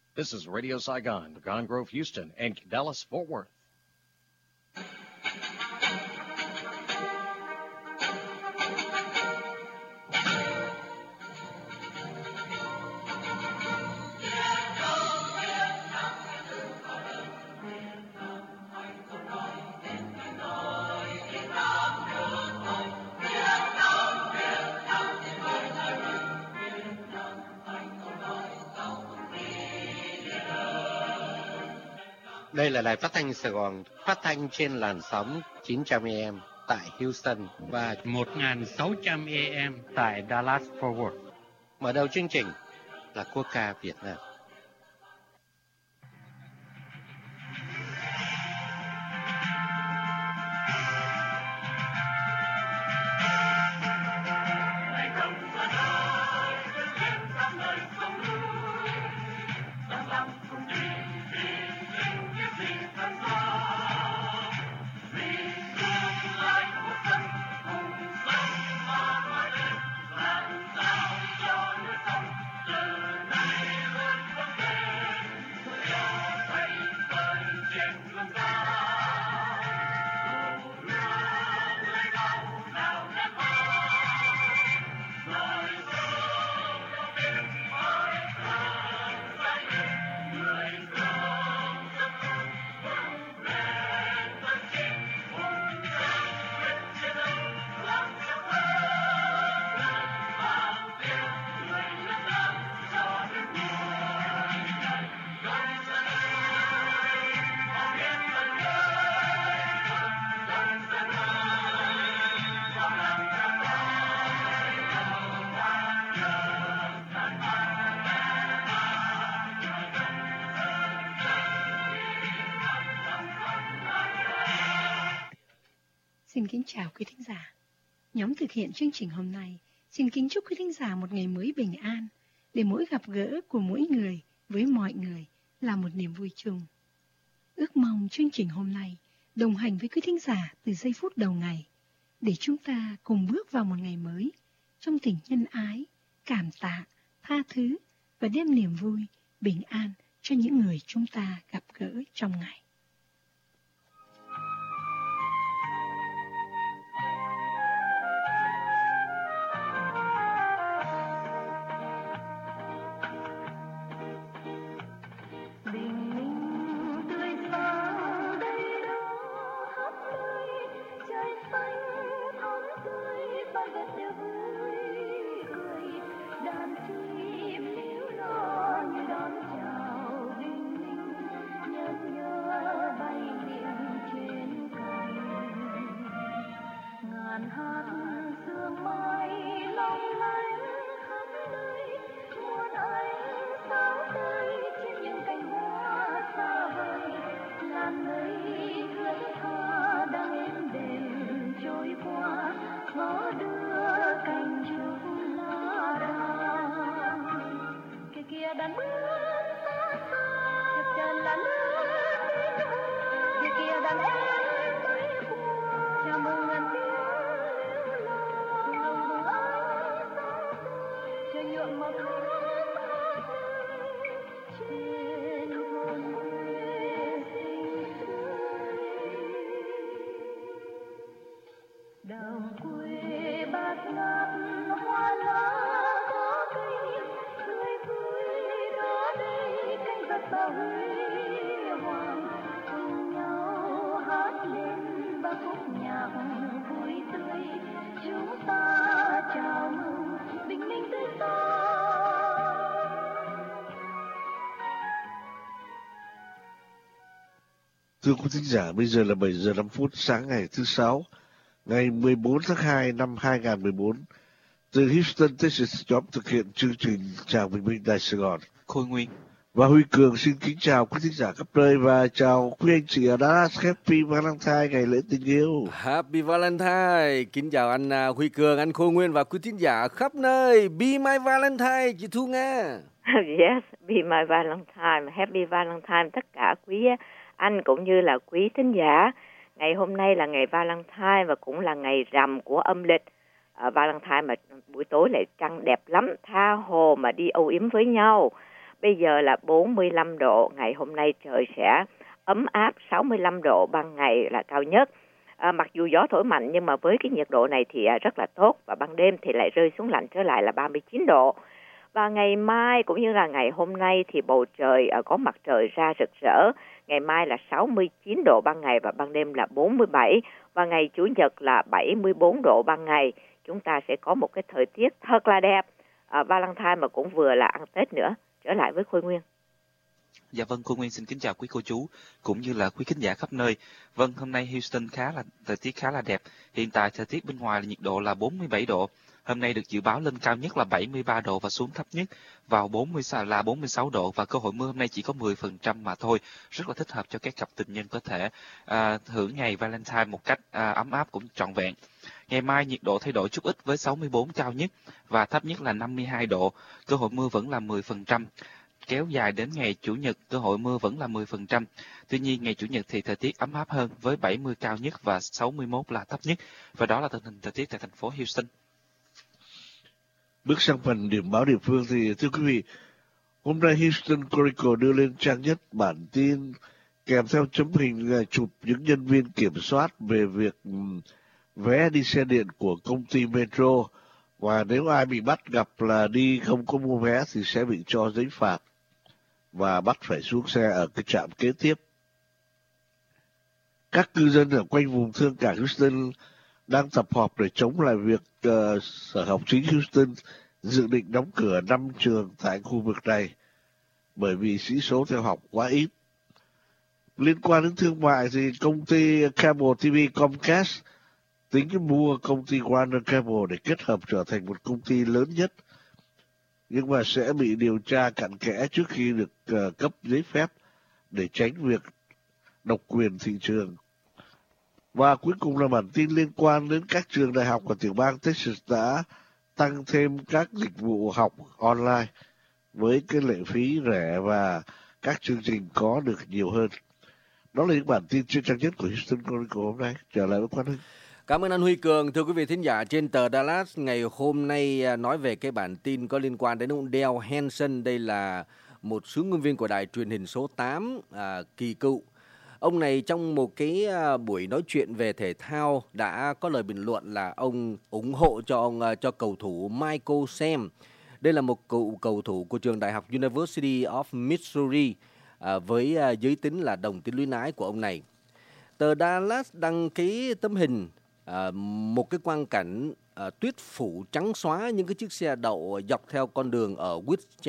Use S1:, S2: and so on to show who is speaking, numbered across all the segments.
S1: This is Radio Saigon, Pecan Grove, Houston, and Dallas, Fort Worth.
S2: Đây là đài phát thanh Sài Gòn, phát thanh trên làn sóng 900 AM tại Houston và
S3: 1600 AM tại Dallas Fort Worth.
S2: Mở đầu chương trình là quốc ca Việt Nam.
S4: Xin kính chào quý thính giả. Nhóm thực hiện chương trình hôm nay xin kính chúc quý thính giả một ngày mới bình an, để mỗi gặp gỡ của mỗi người với mọi người là một niềm vui chung. Ước mong chương trình hôm nay đồng hành với quý thính giả từ giây phút đầu ngày, để chúng ta cùng bước vào một ngày mới trong tình nhân ái, cảm tạ, tha thứ và đem niềm vui, bình an cho những người chúng ta gặp gỡ trong ngày.
S5: Thưa quý thính giả, bây giờ là 7 giờ 5 phút sáng ngày thứ Sáu, ngày 14 tháng 2 năm 2014. Từ Houston, Texas, nhóm thực hiện chương trình Chào Bình Minh Đài Sài Gòn.
S6: Khôi Nguyên
S5: và Huy Cường xin kính chào quý thính giả khắp nơi và chào quý anh chị ở Dallas. Happy Valentine, ngày lễ tình yêu.
S6: Happy Valentine. Kính chào anh Huy Cường, anh Khôi Nguyên và quý thính giả khắp nơi. Be my Valentine, chị Thu Nga.
S7: Yes, be my Valentine. Happy Valentine tất cả quý anh cũng như là quý thính giả. Ngày hôm nay là ngày Valentine và cũng là ngày rằm của âm lịch. Valentine mà buổi tối lại trăng đẹp lắm, tha hồ mà đi âu yếm với nhau. bây giờ là 45 độ. Ngày hôm nay trời sẽ ấm áp, 65 độ ban ngày là cao nhất. Mặc dù gió thổi mạnh nhưng mà với cái nhiệt độ này thì rất là tốt, và ban đêm thì lại rơi xuống lạnh trở lại là 39 độ. Và ngày mai cũng như là ngày hôm nay thì bầu trời có mặt trời ra rực rỡ. Ngày mai là 69 độ ban ngày và ban đêm là 47. Và ngày Chủ nhật là 74 độ ban ngày. Chúng ta sẽ có một cái thời tiết thật là đẹp. Valentine mà cũng vừa là ăn Tết nữa. Trở lại với Khôi Nguyên.
S8: Dạ vâng, Khôi Nguyên xin kính chào quý cô chú cũng như là quý khán giả khắp nơi. Vâng, hôm nay Houston thời tiết khá là đẹp. Hiện tại thời tiết bên ngoài là nhiệt độ là 47 độ. Hôm nay được dự báo lên cao nhất là 73 độ và xuống thấp nhất vào 46 độ, và cơ hội mưa hôm nay chỉ có 10% mà thôi. Rất là thích hợp cho các cặp tình nhân có thể hưởng ngày Valentine một cách ấm áp cũng trọn vẹn. Ngày mai nhiệt độ thay đổi chút ít với 64 cao nhất và thấp nhất là 52 độ. Cơ hội mưa vẫn là 10%. Kéo dài đến ngày Chủ nhật, cơ hội mưa vẫn là 10%. Tuy nhiên, ngày Chủ nhật thì thời tiết ấm áp hơn với 70 cao nhất và 61 là thấp nhất. Và đó là tình hình thời tiết tại thành phố Houston.
S5: Bước sang phần điểm báo địa phương thì thưa quý vị, hôm nay Houston Chronicle đưa lên trang nhất bản tin kèm theo chấm hình chụp những nhân viên kiểm soát về việc vé đi xe điện của công ty Metro, và nếu ai bị bắt gặp là đi không có mua vé thì sẽ bị cho giấy phạt và bắt phải xuống xe ở cái trạm kế tiếp. Các cư dân ở quanh vùng thương cảng Houston đang tập họp để chống lại việc Sở Học chính Houston dự định đóng cửa 5 trường tại khu vực này bởi vì sĩ số theo học quá ít. Liên quan đến thương mại thì công ty Cable TV Comcast tính mua công ty Warner Cable để kết hợp trở thành một công ty lớn nhất, nhưng mà sẽ bị điều tra cặn kẽ trước khi được cấp giấy phép để tránh việc độc quyền thị trường. Và cuối cùng là bản tin liên quan đến các trường đại học của tiểu bang Texas đã tăng thêm các dịch vụ học online với cái lệ phí rẻ và các chương trình có được nhiều hơn. Đó là những bản tin trên trang nhất của Houston Chronicle hôm nay. Trở lại với Quang Hưng.
S6: Cảm ơn anh Huy Cường. Thưa quý vị thính giả, trên tờ Dallas ngày hôm nay nói về cái bản tin có liên quan đến ông Dale Hansen. Đây là một số ngôn viên của đài truyền hình số 8 kỳ cựu. Ông này trong một cái buổi nói chuyện về thể thao đã có lời bình luận là ông ủng hộ cho cầu thủ Michael Sam. Đây là một cựu cầu thủ của trường đại học University of Missouri với giới tính là đồng tính luyến ái của ông này. Tờ Dallas đăng cái tấm hình một cái quang cảnh tuyết phủ trắng xóa những cái chiếc xe đậu dọc theo con đường ở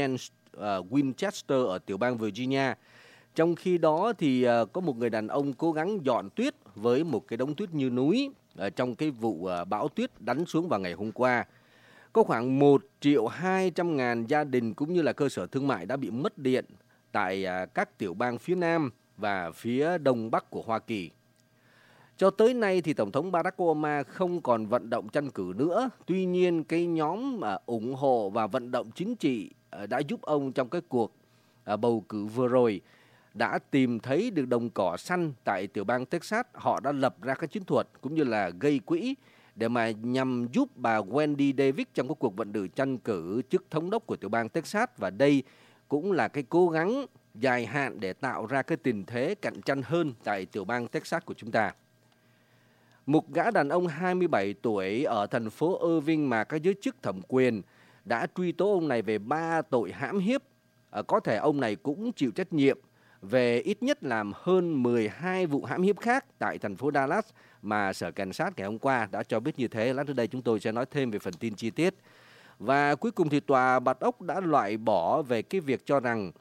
S6: Winchester ở tiểu bang Virginia. Trong khi đó thì có một người đàn ông cố gắng dọn tuyết với một cái đống tuyết như núi trong cái vụ bão tuyết đánh xuống vào ngày hôm qua. Có khoảng 1.200.000 gia đình cũng như là cơ sở thương mại đã bị mất điện tại các tiểu bang phía Nam và phía Đông Bắc của Hoa Kỳ. Cho tới nay thì Tổng thống Barack Obama không còn vận động tranh cử nữa. Tuy nhiên cái nhóm ủng hộ và vận động chính trị đã giúp ông trong cái cuộc bầu cử vừa rồi đã tìm thấy được đồng cỏ xanh tại tiểu bang Texas. Họ đã lập ra các chiến thuật cũng như là gây quỹ để mà nhằm giúp bà Wendy Davis trong các cuộc vận động tranh cử chức thống đốc của tiểu bang Texas. Và đây cũng là cái cố gắng dài hạn để tạo ra cái tình thế cạnh tranh hơn tại tiểu bang Texas của chúng ta. Một gã đàn ông 27 tuổi ở thành phố Irving mà các giới chức thẩm quyền đã truy tố ông này về 3 tội hãm hiếp. Có thể ông này cũng chịu trách nhiệm về ít nhất làm hơn 12 vụ hãm hiếp khác tại thành phố Dallas mà Sở Cảnh sát ngày hôm qua đã cho biết như thế. Lát nữa đây chúng tôi sẽ nói thêm về phần tin chi tiết. Và cuối cùng thì Tòa Bạch Ốc đã loại bỏ về cái việc cho rằng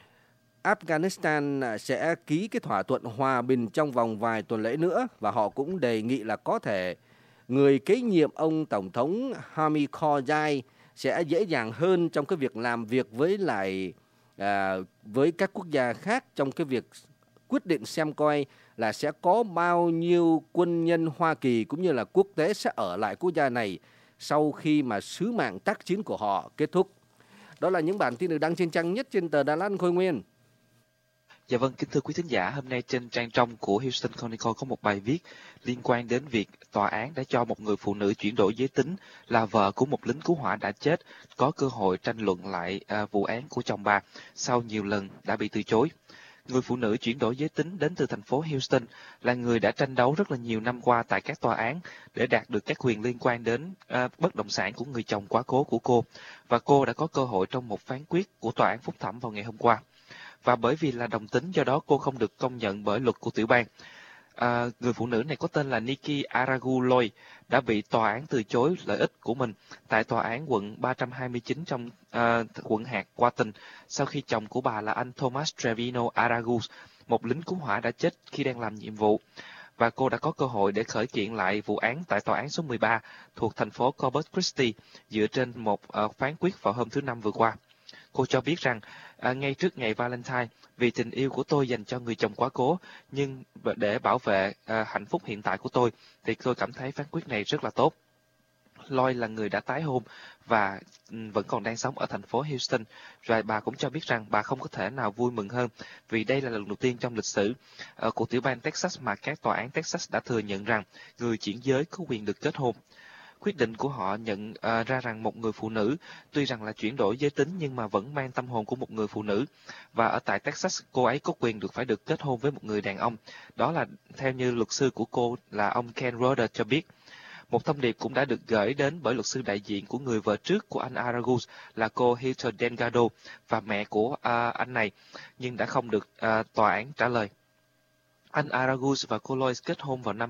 S6: Afghanistan sẽ ký cái thỏa thuận hòa bình trong vòng vài tuần lễ nữa, và họ cũng đề nghị là có thể người kế nhiệm ông Tổng thống Hamid Karzai sẽ dễ dàng hơn trong cái việc làm việc với các quốc gia khác trong cái việc quyết định xem coi là sẽ có bao nhiêu quân nhân Hoa Kỳ cũng như là quốc tế sẽ ở lại quốc gia này sau khi mà sứ mạng tác chiến của họ kết thúc. Đó là những bản tin được đăng trên trang nhất trên tờ Đà Lạt Khôi Nguyên.
S8: Dạ vâng, kính thưa quý thính giả, hôm nay trên trang trong của Houston Chronicle có một bài viết liên quan đến việc tòa án đã cho một người phụ nữ chuyển đổi giới tính là vợ của một lính cứu hỏa đã chết có cơ hội tranh luận lại vụ án của chồng bà sau nhiều lần đã bị từ chối. Người phụ nữ chuyển đổi giới tính đến từ thành phố Houston là người đã tranh đấu rất là nhiều năm qua tại các tòa án để đạt được các quyền liên quan đến bất động sản của người chồng quá cố của cô, và cô đã có cơ hội trong một phán quyết của tòa án phúc thẩm vào ngày hôm qua. Và bởi vì là đồng tính, do đó cô không được công nhận bởi luật của tiểu bang. Người phụ nữ này có tên là Nikki Araguloy đã bị tòa án từ chối lợi ích của mình tại tòa án quận 329 trong quận hạt Wharton sau khi chồng của bà là anh Thomas Trevino Aragus, một lính cứu hỏa đã chết khi đang làm nhiệm vụ. Và cô đã có cơ hội để khởi kiện lại vụ án tại tòa án số 13 thuộc thành phố Corpus Christi dựa trên một phán quyết vào hôm thứ Năm vừa qua. Cô cho biết rằng, ngay trước ngày Valentine, vì tình yêu của tôi dành cho người chồng quá cố, nhưng để bảo vệ hạnh phúc hiện tại của tôi, thì tôi cảm thấy phán quyết này rất là tốt. Lloyd là người đã tái hôn và vẫn còn đang sống ở thành phố Houston, rồi bà cũng cho biết rằng bà không có thể nào vui mừng hơn vì đây là lần đầu tiên trong lịch sử của tiểu bang Texas mà các tòa án Texas đã thừa nhận rằng người chuyển giới có quyền được kết hôn. Quyết định của họ nhận ra rằng một người phụ nữ tuy rằng là chuyển đổi giới tính nhưng mà vẫn mang tâm hồn của một người phụ nữ, và ở tại Texas cô ấy có quyền phải được kết hôn với một người đàn ông. Đó là theo như luật sư của cô là ông Ken Roder cho biết. Một thông điệp cũng đã được gửi đến bởi luật sư đại diện của người vợ trước của anh Aragus là cô Heather Delgado và mẹ của anh này, nhưng đã không được tòa án trả lời. Anh Aragus và cô Lois kết hôn vào năm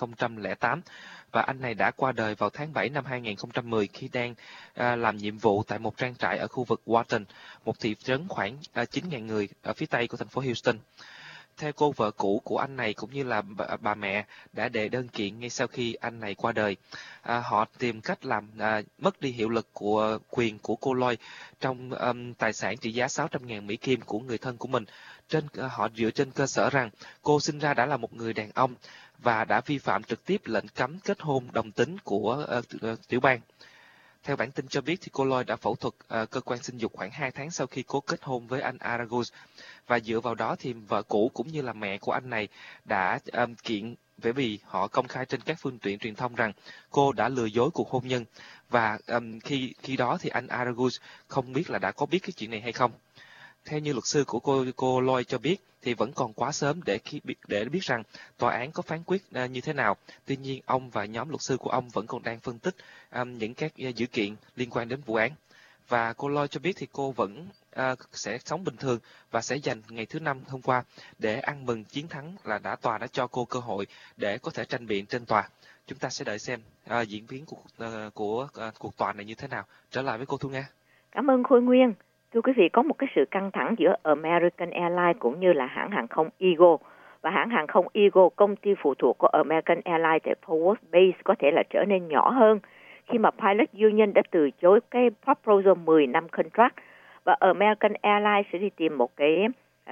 S8: 2008 và anh này đã qua đời vào tháng 7 năm 2010 khi đang làm nhiệm vụ tại một trang trại ở khu vực Wharton, một thị trấn khoảng 9.000 người ở phía tây của thành phố Houston. Theo cô vợ cũ của anh này cũng như là bà mẹ đã đệ đơn kiện ngay sau khi anh này qua đời. Họ tìm cách làm mất đi hiệu lực của quyền của cô Lois trong tài sản trị giá 600.000 Mỹ Kim của người thân của mình. Họ dựa trên cơ sở rằng cô sinh ra đã là một người đàn ông và đã vi phạm trực tiếp lệnh cấm kết hôn đồng tính của tiểu bang. Theo bản tin cho biết thì cô Lois đã phẫu thuật cơ quan sinh dục khoảng 2 tháng sau khi cô kết hôn với anh Aragus, và dựa vào đó thì vợ cũ cũng như là mẹ của anh này đã kiện bởi vì họ công khai trên các phương tiện truyền thông rằng cô đã lừa dối cuộc hôn nhân, và khi đó thì anh Aragus không biết là đã có biết cái chuyện này hay không. Theo như luật sư của cô Lois cho biết thì vẫn còn quá sớm để biết rằng tòa án có phán quyết như thế nào. Tuy nhiên, ông và nhóm luật sư của ông vẫn còn đang phân tích những các dữ kiện liên quan đến vụ án. Và cô Lois cho biết thì cô vẫn sẽ sống bình thường và sẽ dành ngày thứ Năm hôm qua để ăn mừng chiến thắng là tòa đã cho cô cơ hội để có thể tranh biện trên tòa. Chúng ta sẽ đợi xem diễn biến của cuộc tòa này như thế nào. Trở lại với cô Thu Nga.
S7: Cảm ơn Khôi Nguyên. Thưa quý vị, có một cái sự căng thẳng giữa American Airlines cũng như là hãng hàng không Eagle. Và hãng hàng không Eagle, công ty phụ thuộc của American Airlines tại Fort Worth Base, có thể là trở nên nhỏ hơn khi mà Pilot Union đã từ chối cái proposal 10 năm contract, và American Airlines sẽ đi tìm một cái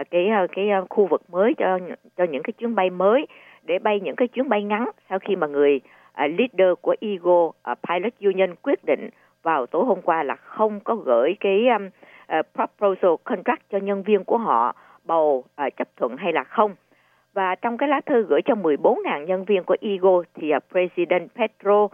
S7: khu vực mới cho những cái chuyến bay mới để bay những cái chuyến bay ngắn sau khi mà người leader của Eagle Pilot Union quyết định vào tối hôm qua là không có gửi cái proposal contract cho nhân viên của họ bầu chấp thuận hay là không. Và trong cái lá thư gửi cho 14.000 nhân viên của Eagle thì President Pedro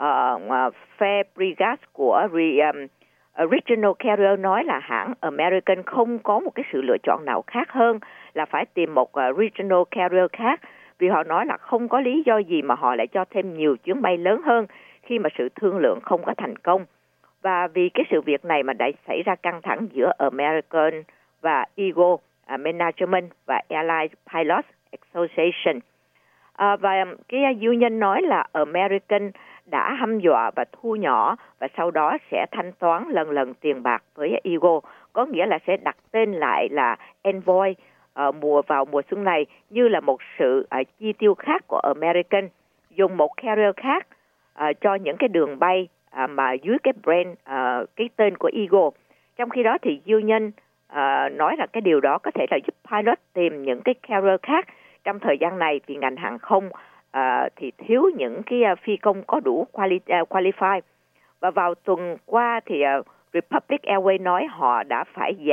S7: Fabregas của Regional Carrier nói là hãng American không có một cái sự lựa chọn nào khác hơn là phải tìm một Regional Carrier khác, vì họ nói là không có lý do gì mà họ lại cho thêm nhiều chuyến bay lớn hơn khi mà sự thương lượng không có thành công. Và vì cái sự việc này mà đã xảy ra căng thẳng giữa American và Eagle Management và Airlines Pilots Association. Và cái union nói là American đã hăm dọa và thu nhỏ và sau đó sẽ thanh toán lần tiền bạc với Eagle, có nghĩa là sẽ đặt tên lại là Envoy vào mùa xuân này như là một sự chi tiêu khác của American, dùng một carrier khác cho những cái đường bay mà dưới cái brand, cái tên của Eagle. Trong khi đó thì union nói là cái điều đó có thể là giúp pilot tìm những cái carrier khác trong thời gian này, vì ngành hàng không thì thiếu những cái phi công có đủ qualify. Và vào tuần qua thì Republic Airways nói họ đã phải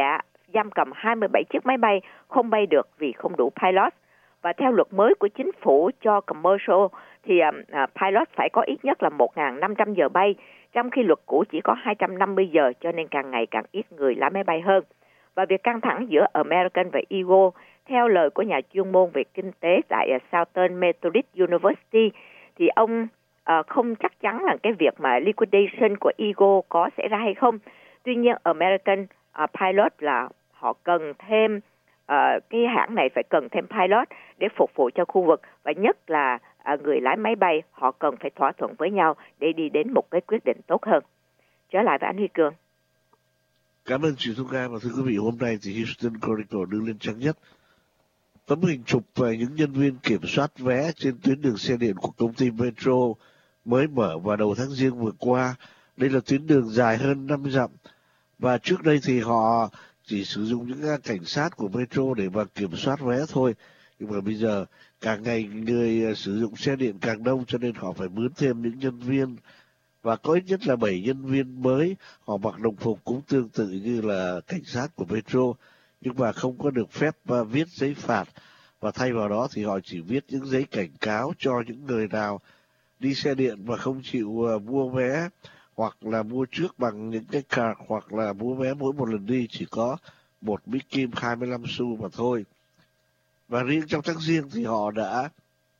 S7: giam cầm 27 chiếc máy bay không bay được vì không đủ pilot. Và theo luật mới của chính phủ cho commercial thì pilot phải có ít nhất là 1.500 giờ bay, trong khi luật cũ chỉ có 250 giờ, cho nên càng ngày càng ít người lái máy bay hơn. Và việc căng thẳng giữa American và Eagle, theo lời của nhà chuyên môn về kinh tế tại Southern Methodist University, thì ông không chắc chắn là cái việc mà liquidation của Eagle có xảy ra hay không. Tuy nhiên American pilot là họ cần thêm, cái hãng này phải cần thêm pilot để phục vụ cho khu vực, và nhất là người lái máy bay họ cần phải thỏa thuận với nhau để đi đến một cái quyết định tốt hơn. Trở lại với anh Huy Cường.
S5: Cảm ơn chị Thu Nga. Và thưa quý vị, hôm nay thì Houston Chronicle đưa lên trang nhất tấm hình chụp về những nhân viên kiểm soát vé trên tuyến đường xe điện của công ty Metro mới mở vào đầu tháng Giêng vừa qua. Đây là tuyến đường dài hơn 50 dặm, và trước đây thì họ chỉ sử dụng những cảnh sát của Metro để mà kiểm soát vé thôi. Nhưng mà bây giờ càng ngày người sử dụng xe điện càng đông, cho nên họ phải mướn thêm những nhân viên. Và có ít nhất là 7 nhân viên mới, họ mặc đồng phục cũng tương tự như là cảnh sát của Metro, nhưng mà không có được phép viết giấy phạt. Và thay vào đó thì họ chỉ viết những giấy cảnh cáo cho những người nào đi xe điện mà không chịu mua vé, hoặc là mua trước bằng những cái card, hoặc là mua vé mỗi một lần đi chỉ có một mỹ kim 25 xu mà thôi. Và riêng trong tháng Giêng thì họ đã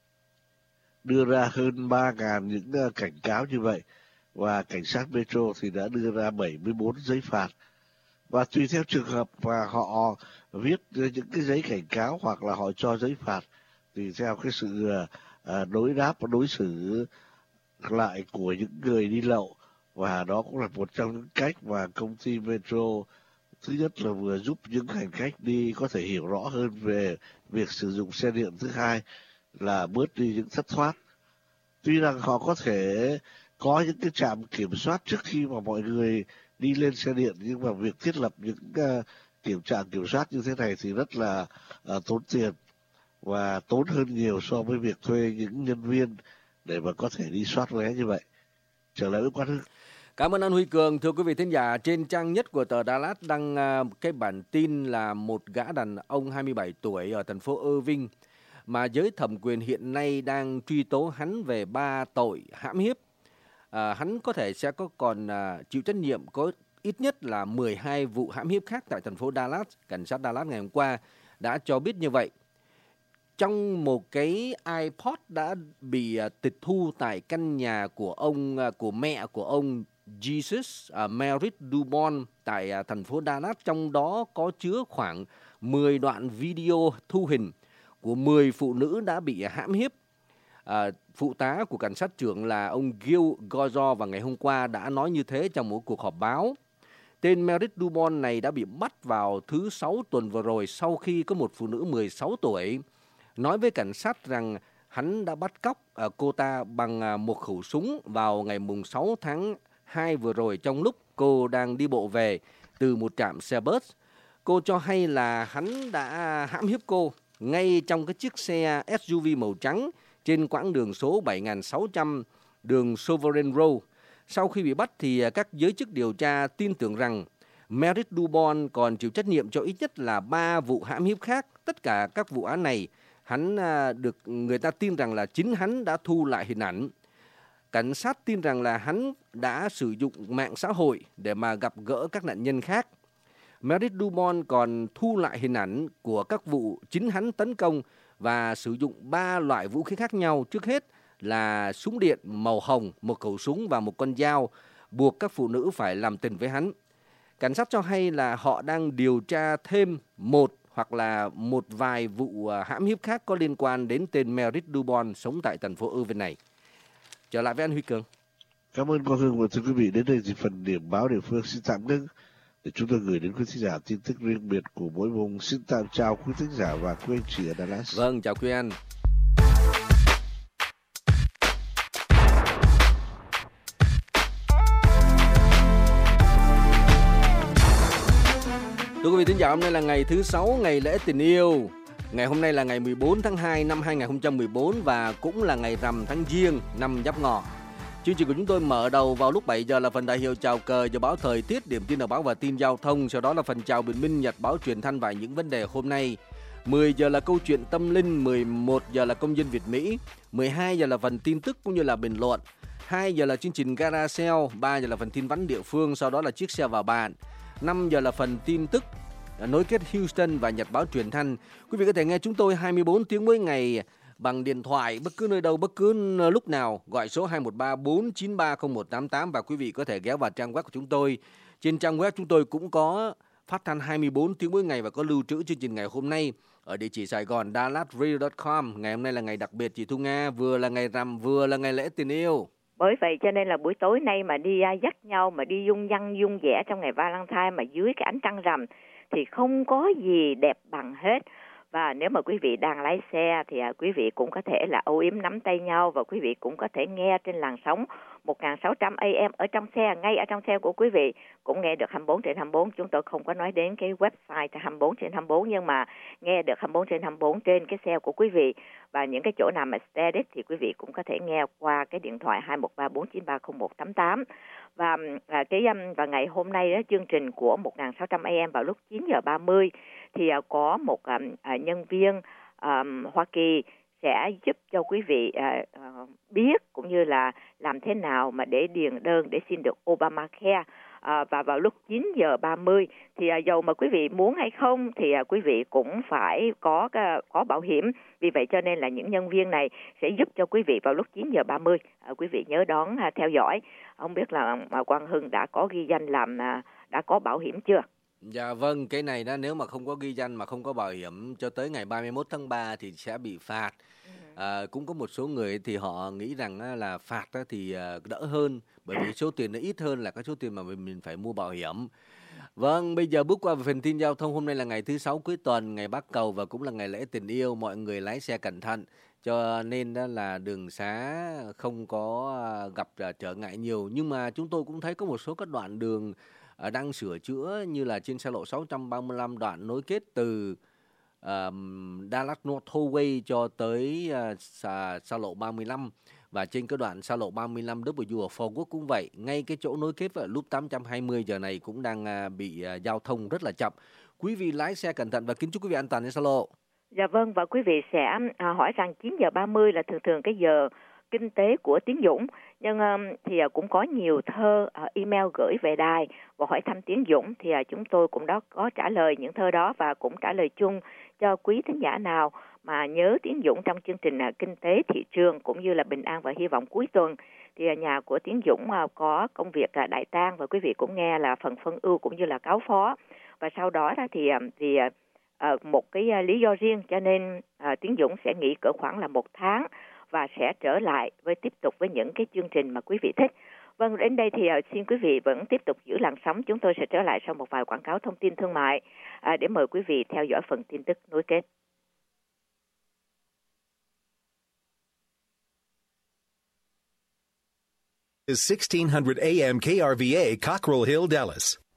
S5: đưa ra hơn 3.000 những cảnh cáo như vậy, và cảnh sát Metro thì đã đưa ra 74 giấy phạt. Và tùy theo trường hợp mà họ viết những cái giấy cảnh cáo hoặc là họ cho giấy phạt, tùy theo cái sự đối đáp và đối xử lại của những người đi lậu. Và đó cũng là một trong những cách mà công ty Metro thứ nhất là vừa giúp những hành khách đi có thể hiểu rõ hơn về việc sử dụng xe điện, thứ hai là bớt đi những thất thoát. Tuy rằng họ có thể có những cái trạm kiểm soát trước khi mà mọi người đi lên xe điện, nhưng mà việc thiết lập những kiểm soát như thế này thì rất là tốn tiền và tốn hơn nhiều so với việc thuê những nhân viên để mà có thể đi soát vé như vậy. Trở lại với Quang Hưng.
S6: Cảm ơn anh Huy Cường. Thưa quý vị thính giả, trên trang nhất của tờ Dallas đăng cái bản tin là một gã đàn ông 27 tuổi ở thành phố Irving mà giới thẩm quyền hiện nay đang truy tố hắn về 3 tội hãm hiếp. Hắn có thể sẽ còn chịu trách nhiệm có ít nhất là 12 vụ hãm hiếp khác tại thành phố Dallas. Cảnh sát Dallas ngày hôm qua đã cho biết như vậy. Trong một cái iPod đã bị tịch thu tại căn nhà của mẹ của ông Jesus Merritt Dubon tại thành phố Dallas, trong đó có chứa khoảng 10 đoạn video thu hình của 10 phụ nữ đã bị hãm hiếp. Phụ tá của cảnh sát trưởng là ông Gil Gozo vào ngày hôm qua đã nói như thế trong một cuộc họp báo. Tên Merritt Dubon này đã bị bắt vào thứ 6 tuần vừa rồi sau khi có một phụ nữ 16 tuổi nói với cảnh sát rằng hắn đã bắt cóc cô ta bằng một khẩu súng vào ngày 6 tháng 2 vừa rồi trong lúc cô đang đi bộ về từ một trạm xe bus. Cô cho hay là hắn đã hãm hiếp cô ngay trong cái chiếc xe SUV màu trắng trên quãng đường số 7600 đường Sovereign Road. Sau khi bị bắt thì các giới chức điều tra tin tưởng rằng Merritt Dubon còn chịu trách nhiệm cho ít nhất là 3 vụ hãm hiếp khác. Tất cả các vụ án này hắn được người ta tin rằng là chính hắn đã thu lại hình ảnh. Cảnh sát tin rằng là hắn đã sử dụng mạng xã hội để mà gặp gỡ các nạn nhân khác. Merritt Dubon còn thu lại hình ảnh của các vụ chính hắn tấn công và sử dụng 3 loại vũ khí khác nhau. Trước hết là súng điện màu hồng, một khẩu súng và một con dao, buộc các phụ nữ phải làm tình với hắn. Cảnh sát cho hay là họ đang điều tra thêm một hoặc là một vài vụ hãm hiếp khác có liên quan đến tên Merritt Dubon sống tại thành phố Irving này. Trở lại với anh Huy Cường.
S5: Cảm ơn Quang Hưng và thưa quý vị, đến đây thì phần điểm báo địa phương xin tạm ngưng để chúng tôi gửi đến quý thính giả tin tức riêng biệt của mỗi vùng. Xin tạm chào quý thính giả và quý anh chị ở Dallas.
S6: Vâng, chào quý anh. Thưa quý vị thính giả, hôm nay là ngày thứ 6, ngày lễ tình yêu. Ngày hôm nay là ngày 14 tháng 2 năm 2014 và cũng là ngày rằm tháng Giêng năm Giáp Ngọ. Chương trình của chúng tôi mở đầu vào lúc 7 giờ là phần đại hiệu chào cờ, dự báo thời tiết, điểm tin đầu báo và tin giao thông. Sau đó là phần chào bình minh, nhật báo truyền thanh và những vấn đề hôm nay. 10 giờ là câu chuyện tâm linh, 11 giờ là công dân Việt Mỹ, 12 giờ là phần tin tức cũng như là bình luận. 2 giờ là chương trình Gara Sale, 3 giờ là phần tin vắn địa phương, sau đó là chiếc xe vào bàn. 5 giờ là phần tin tức nối kết Houston và nhật báo truyền thanh. Quý vị có thể nghe chúng tôi 24 tiếng mỗi ngày bằng điện thoại bất cứ nơi đâu, bất cứ lúc nào, gọi số 213-493-0188 và quý vị có thể ghé vào trang web của chúng tôi. Trên trang web chúng tôi cũng có phát thanh 24 tiếng mỗi ngày và có lưu trữ chương trình ngày hôm nay ở địa chỉ Sài Gòn DallasRadio.com. Ngày hôm nay là ngày đặc biệt chị Thu Nga, vừa là ngày rằm vừa là ngày lễ tình yêu.
S7: Bởi vậy cho nên là buổi tối nay mà đi dắt nhau, mà đi dung dăng dung dẻ trong ngày Valentine mà dưới cái ánh trăng rằm thì không có gì đẹp bằng hết. Và nếu mà quý vị đang lái xe thì quý vị cũng có thể là âu yếm nắm tay nhau, và quý vị cũng có thể nghe trên làn sóng 1600 AM ở trong xe, ngay ở trong xe của quý vị cũng nghe được 24/24. Chúng tôi không có nói đến cái website 24/24, nhưng mà nghe được 24/24 trên cái xe của quý vị. Và những cái chỗ nào mà static thì quý vị cũng có thể nghe qua cái điện thoại 213-493-0188. Và ngày hôm nay đó, chương trình của 1600 AM vào lúc 9:30 thì có một nhân viên Hoa Kỳ sẽ giúp cho quý vị biết cũng như là làm thế nào mà để điền đơn để xin được Obamacare. Và vào lúc 9:30 thì dầu mà quý vị muốn hay không thì quý vị cũng phải có bảo hiểm. Vì vậy cho nên là những nhân viên này sẽ giúp cho quý vị vào lúc 9:30. Quý vị nhớ đón theo dõi. Không biết là Quang Hưng đã có ghi danh làm đã có bảo hiểm chưa?
S6: Dạ vâng, cái này đó nếu mà không có ghi danh mà không có bảo hiểm cho tới ngày 31 tháng 3 thì sẽ bị phạt. Cũng có một số người thì họ nghĩ rằng là phạt thì đỡ hơn, bởi vì số tiền nó ít hơn là cái số tiền mà mình phải mua bảo hiểm. Vâng, bây giờ bước qua phần tin giao thông. Hôm nay là ngày thứ 6 cuối tuần, ngày Bắc Cầu và cũng là ngày lễ tình yêu. Mọi người lái xe cẩn thận, cho nên đó là đường xá không có gặp trở ngại nhiều. Nhưng mà chúng tôi cũng thấy có một số các đoạn đường đang sửa chữa, như là trên xa lộ 635 đoạn nối kết từ Dallas North Tollway cho tới xa lộ 35, và trên cái đoạn xa lộ 35W ở Fort Worth cũng vậy. Ngay cái chỗ nối kết với loop 820 giờ này cũng đang bị giao thông rất là chậm. Quý vị lái xe cẩn thận và kính chúc quý vị an toàn trên xa lộ.
S7: Dạ vâng, và quý vị sẽ hỏi rằng 9:30 là thường cái giờ kinh tế của Tiến Dũng, nhưng thì cũng có nhiều thơ email gửi về đài và hỏi thăm Tiến Dũng, thì chúng tôi cũng đã có trả lời những thơ đó và cũng trả lời chung cho quý thính giả nào mà nhớ Tiến Dũng trong chương trình Kinh tế thị trường cũng như là Bình an và hy vọng cuối tuần. Thì nhà của Tiến Dũng có công việc đại tang và quý vị cũng nghe là phần phân ưu cũng như là cáo phó. Và sau đó thì một cái lý do riêng cho nên Tiến Dũng sẽ nghỉ cỡ khoảng là 1 tháng và sẽ trở lại tiếp tục với những cái chương trình mà quý vị thích. Vâng, đến đây thì xin quý vị vẫn tiếp tục giữ làn sóng. Chúng tôi sẽ trở lại sau một vài quảng cáo thông tin thương mại để mời quý vị theo dõi phần tin tức nối kết.
S9: Is 1600 AM KRVA Cockrell Hill, Dallas.